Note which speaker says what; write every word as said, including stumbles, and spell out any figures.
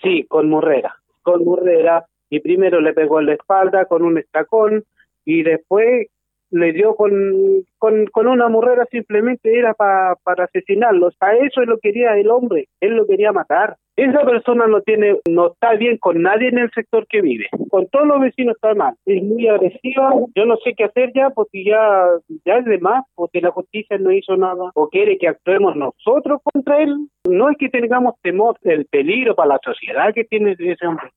Speaker 1: Sí, con morrera, con morrera, y primero le pegó en la espalda con un estacón, y después le dio con, con, con una morrera, simplemente era pa, para asesinarlos. A eso él lo quería el hombre, él lo quería matar. Esa persona no tiene, no está bien con nadie en el sector que vive. Con todos los vecinos está mal. Es muy agresiva. Yo no sé qué hacer ya, porque ya, ya es de más, porque la justicia no hizo nada. O quiere que actuemos nosotros contra él. No es que tengamos temor del peligro para la sociedad que tiene ese hombre.